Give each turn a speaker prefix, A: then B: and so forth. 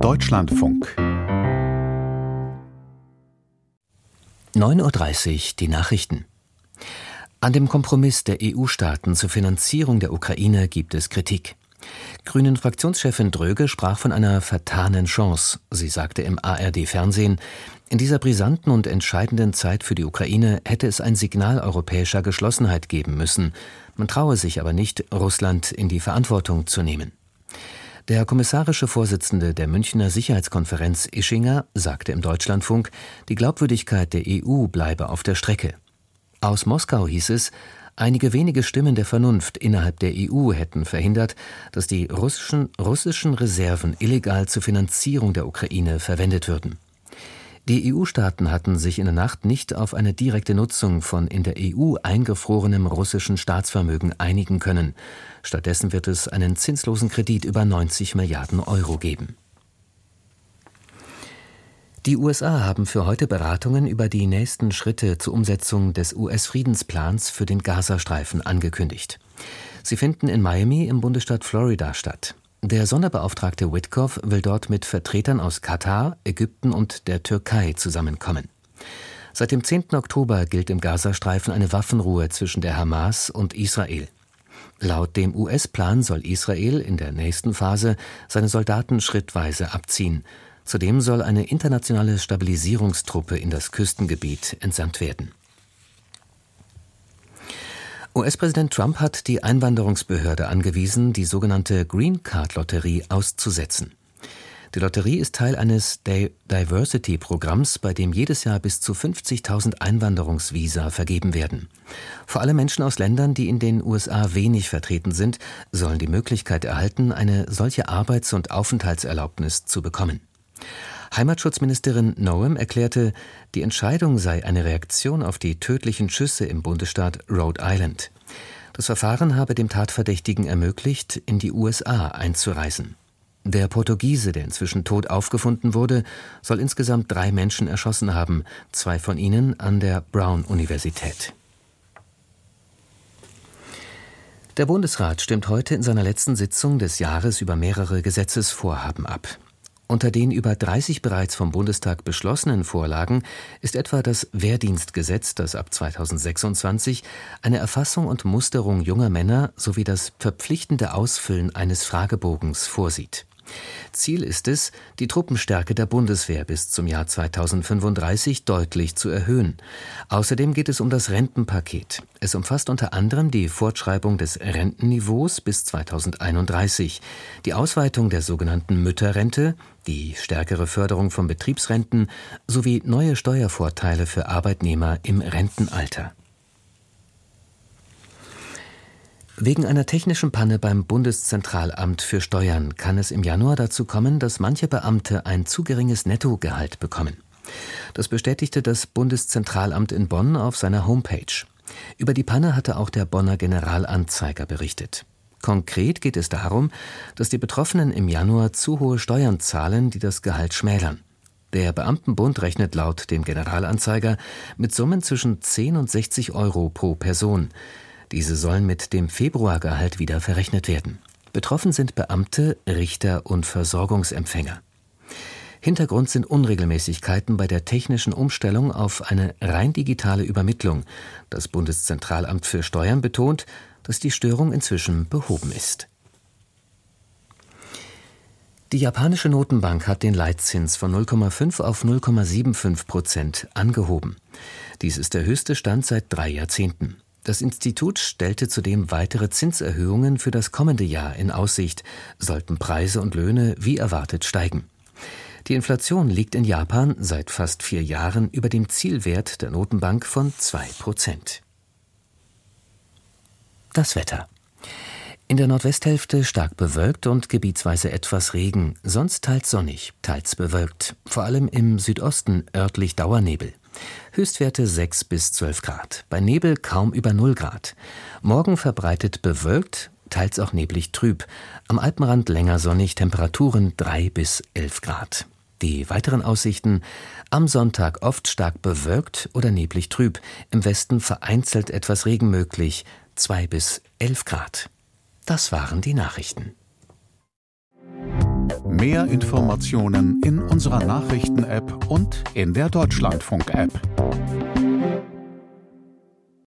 A: Deutschlandfunk 9:30 Uhr die Nachrichten. An dem Kompromiss der EU-Staaten zur Finanzierung der Ukraine gibt es Kritik. Grünen-Fraktionschefin Dröge sprach von einer vertanen Chance. Sie sagte im ARD-Fernsehen, in dieser brisanten und entscheidenden Zeit für die Ukraine hätte es ein Signal europäischer Geschlossenheit geben müssen. Man traue sich aber nicht, Russland in die Verantwortung zu nehmen. Der kommissarische Vorsitzende der Münchner Sicherheitskonferenz Ischinger sagte im Deutschlandfunk, die Glaubwürdigkeit der EU bleibe auf der Strecke. Aus Moskau hieß es, einige wenige Stimmen der Vernunft innerhalb der EU hätten verhindert, dass die russischen Reserven illegal zur Finanzierung der Ukraine verwendet würden. Die EU-Staaten hatten sich in der Nacht nicht auf eine direkte Nutzung von in der EU eingefrorenem russischen Staatsvermögen einigen können. Stattdessen wird es einen zinslosen Kredit über 90 Milliarden Euro geben. Die USA haben für heute Beratungen über die nächsten Schritte zur Umsetzung des US-Friedensplans für den Gazastreifen angekündigt. Sie finden in Miami im Bundesstaat Florida statt. Der Sonderbeauftragte Witkoff will dort mit Vertretern aus Katar, Ägypten und der Türkei zusammenkommen. Seit dem 10. Oktober gilt im Gazastreifen eine Waffenruhe zwischen der Hamas und Israel. Laut dem US-Plan soll Israel in der nächsten Phase seine Soldaten schrittweise abziehen. Zudem soll eine internationale Stabilisierungstruppe in das Küstengebiet entsandt werden. US-Präsident Trump hat die Einwanderungsbehörde angewiesen, die sogenannte Green Card-Lotterie auszusetzen. Die Lotterie ist Teil eines Diversity-Programms, bei dem jedes Jahr bis zu 50.000 Einwanderungsvisa vergeben werden. Vor allem Menschen aus Ländern, die in den USA wenig vertreten sind, sollen die Möglichkeit erhalten, eine solche Arbeits- und Aufenthaltserlaubnis zu bekommen. Heimatschutzministerin Noem erklärte, die Entscheidung sei eine Reaktion auf die tödlichen Schüsse im Bundesstaat Rhode Island. Das Verfahren habe dem Tatverdächtigen ermöglicht, in die USA einzureisen. Der Portugiese, der inzwischen tot aufgefunden wurde, soll insgesamt 3 Menschen erschossen haben, 2 von ihnen an der Brown-Universität. Der Bundesrat stimmt heute in seiner letzten Sitzung des Jahres über mehrere Gesetzesvorhaben ab. Unter den über 30 bereits vom Bundestag beschlossenen Vorlagen ist etwa das Wehrdienstgesetz, das ab 2026 eine Erfassung und Musterung junger Männer sowie das verpflichtende Ausfüllen eines Fragebogens vorsieht. Ziel ist es, die Truppenstärke der Bundeswehr bis zum Jahr 2035 deutlich zu erhöhen. Außerdem geht es um das Rentenpaket. Es umfasst unter anderem die Fortschreibung des Rentenniveaus bis 2031, die Ausweitung der sogenannten Mütterrente, die stärkere Förderung von Betriebsrenten sowie neue Steuervorteile für Arbeitnehmer im Rentenalter. Wegen einer technischen Panne beim Bundeszentralamt für Steuern kann es im Januar dazu kommen, dass manche Beamte ein zu geringes Nettogehalt bekommen. Das bestätigte das Bundeszentralamt in Bonn auf seiner Homepage. Über die Panne hatte auch der Bonner Generalanzeiger berichtet. Konkret geht es darum, dass die Betroffenen im Januar zu hohe Steuern zahlen, die das Gehalt schmälern. Der Beamtenbund rechnet laut dem Generalanzeiger mit Summen zwischen 10 und 60 Euro pro Person. Diese sollen mit dem Februargehalt wieder verrechnet werden. Betroffen sind Beamte, Richter und Versorgungsempfänger. Hintergrund sind Unregelmäßigkeiten bei der technischen Umstellung auf eine rein digitale Übermittlung. Das Bundeszentralamt für Steuern betont, dass die Störung inzwischen behoben ist. Die japanische Notenbank hat den Leitzins von 0,5 auf 0,75% angehoben. Dies ist der höchste Stand seit 3 Jahrzehnten. Das Institut stellte zudem weitere Zinserhöhungen für das kommende Jahr in Aussicht, sollten Preise und Löhne wie erwartet steigen. Die Inflation liegt in Japan seit fast 4 Jahren über dem Zielwert der Notenbank von 2%. Das Wetter. In der Nordwesthälfte stark bewölkt und gebietsweise etwas Regen, sonst teils sonnig, teils bewölkt, vor allem im Südosten örtlich Dauernebel. Höchstwerte 6 bis 12 Grad, bei Nebel kaum über 0 Grad. Morgen verbreitet bewölkt, teils auch neblig trüb. Am Alpenrand länger sonnig, Temperaturen 3 bis 11 Grad. Die weiteren Aussichten: am Sonntag oft stark bewölkt oder neblig trüb, im Westen vereinzelt etwas Regen möglich, 2 bis 11 Grad. Das waren die Nachrichten.
B: Mehr Informationen in unserer Nachrichten-App und in der Deutschlandfunk-App.